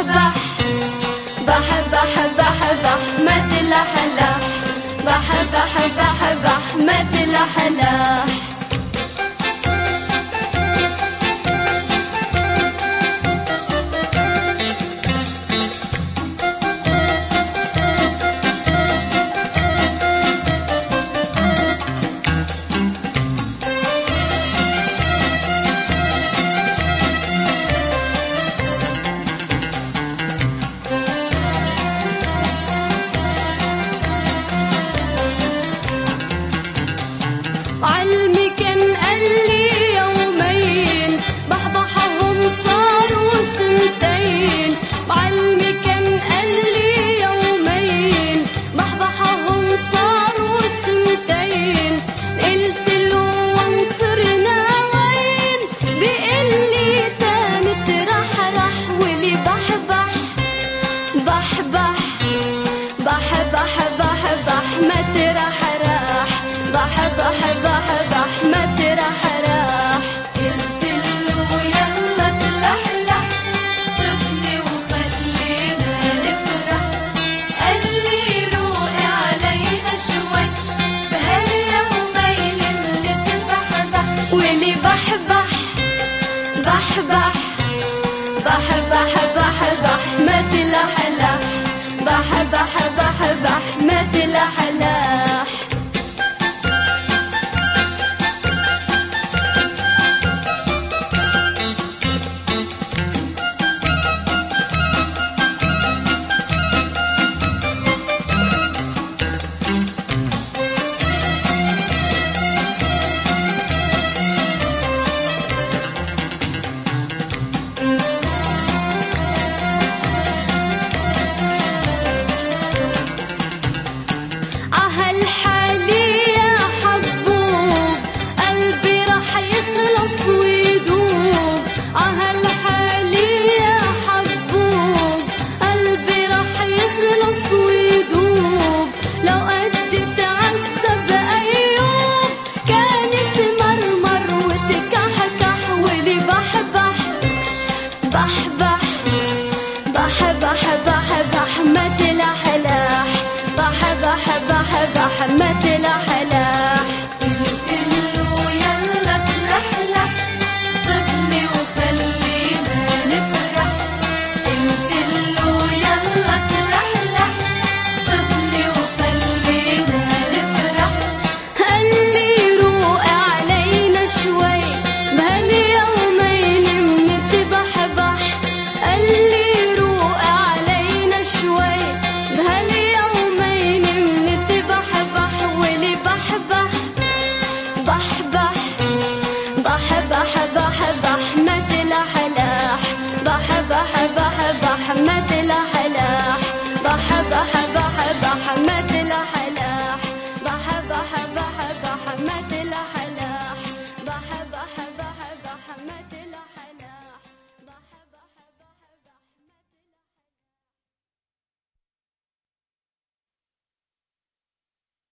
ما تلحلح، بح ما تلحلح. علمي كان قال لي يومين بحبحهم صاروا سنتين. علمي كان قال لي يومين بحبحهم صاروا سنتين. قلت له وانصرنا وين، بيقول لي تاني ترحرح ولي بحبح ما ترحرح. ما ترحرح. قلت له يلا تلحلح، سيبني وخلينا نفرح. قال لي روقي علينا شوي، بهاليومين نتبحبح ولي بحبح ما تلحلح. ما تلحلح. بح